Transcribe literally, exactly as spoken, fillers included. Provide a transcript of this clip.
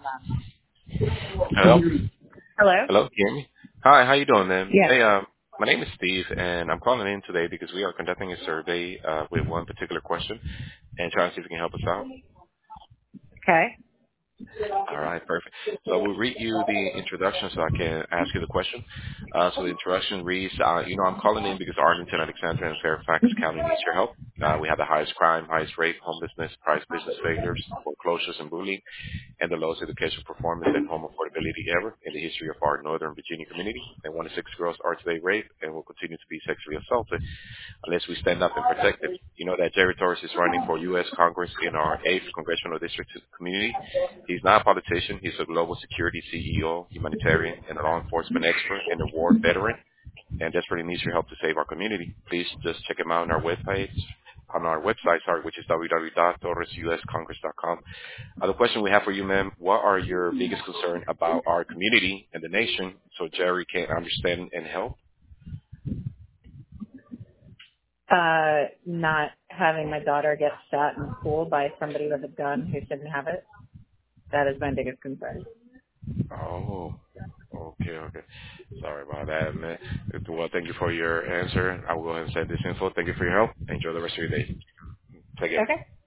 Hello? Hello? Hello? Can you hear me? Hi, how you doing, man? Yes. Hey, um, my name is Steve, and I'm calling in today because we are conducting a survey uh, with one particular question and trying to see if you can help us out. Okay. All right, perfect. So we'll read you the introduction so I can ask you the question. Uh, so the introduction reads, uh, you know, I'm calling in because Arlington, Alexandria, and Fairfax County needs your help. Uh, we have the highest crime, highest rate, homelessness, price business failures, foreclosures, and bullying, and the lowest education performance and home affordability ever in the history of our Northern Virginia community. And one in six girls are today raped and will continue to be sexually assaulted unless we stand up and protect them. You know that Jerry Torres is running for U S Congress in our eighth congressional district community. He's not a politician. He's a global security C E O, humanitarian, and a law enforcement expert and a war veteran, and desperately needs your help to save our community. Please just check him out on our webpage, on our website, sorry, which is w w w dot torres u s congress dot com. Uh, the question we have for you, ma'am, what are your biggest concern about our community and the nation so Jerry can understand and help? Uh, not having my daughter get shot in school by somebody with a gun who shouldn't have it. That is my biggest concern. Oh, okay, okay. Sorry about that, man. Well, thank you for your answer. I will go ahead and send this info. Thank you for your help. Enjoy the rest of your day. Take care. Okay.